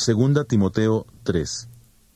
2 Timoteo 3.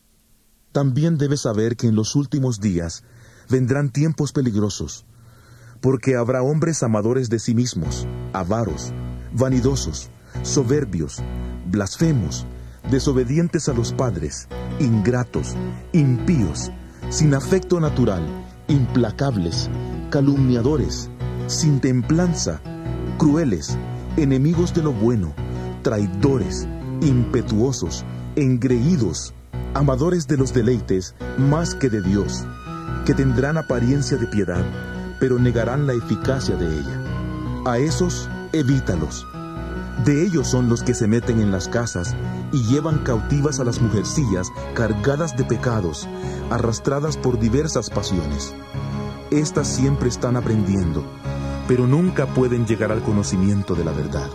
También debes saber que en los últimos días vendrán tiempos peligrosos, porque habrá hombres amadores de sí mismos, avaros, vanidosos, soberbios, blasfemos, desobedientes a los padres, ingratos, impíos, sin afecto natural, implacables, calumniadores, sin templanza, crueles, enemigos de lo bueno, traidores, impetuosos, engreídos, amadores de los deleites más que de Dios, que tendrán apariencia de piedad, pero negarán la eficacia de ella. A esos, evítalos. De ellos son los que se meten en las casas y llevan cautivas a las mujercillas cargadas de pecados, arrastradas por diversas pasiones. Estas siempre están aprendiendo, pero nunca pueden llegar al conocimiento de la verdad.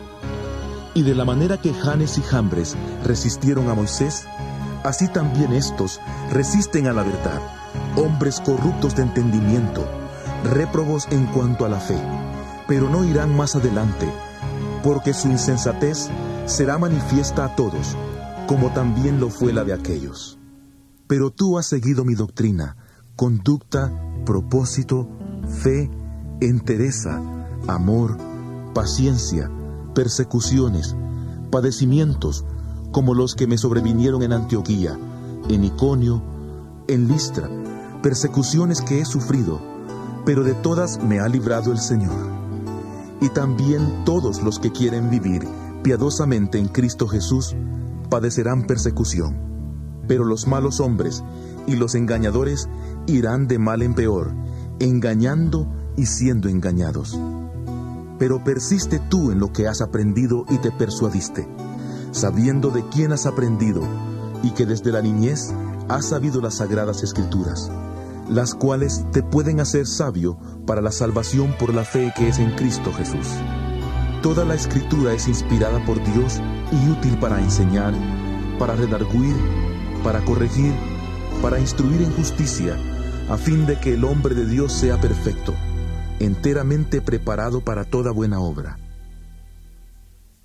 Y de la manera que Janes y Jambres resistieron a Moisés, así también estos resisten a la verdad, hombres corruptos de entendimiento, réprobos en cuanto a la fe, pero no irán más adelante, porque su insensatez será manifiesta a todos, como también lo fue la de aquellos. Pero tú has seguido mi doctrina, conducta, propósito, fe, entereza, amor, paciencia, persecuciones, padecimientos, como los que me sobrevinieron en Antioquía, en Iconio, en Listra, persecuciones que he sufrido, pero de todas me ha librado el Señor. Y también todos los que quieren vivir piadosamente en Cristo Jesús padecerán persecución. Pero los malos hombres y los engañadores irán de mal en peor, engañando y siendo engañados. Pero persiste tú en lo que has aprendido y te persuadiste, sabiendo de quién has aprendido y que desde la niñez has sabido las sagradas Escrituras, las cuales te pueden hacer sabio para la salvación por la fe que es en Cristo Jesús. Toda la Escritura es inspirada por Dios y útil para enseñar, para redarguir, para corregir, para instruir en justicia, a fin de que el hombre de Dios sea perfecto, enteramente preparado para toda buena obra.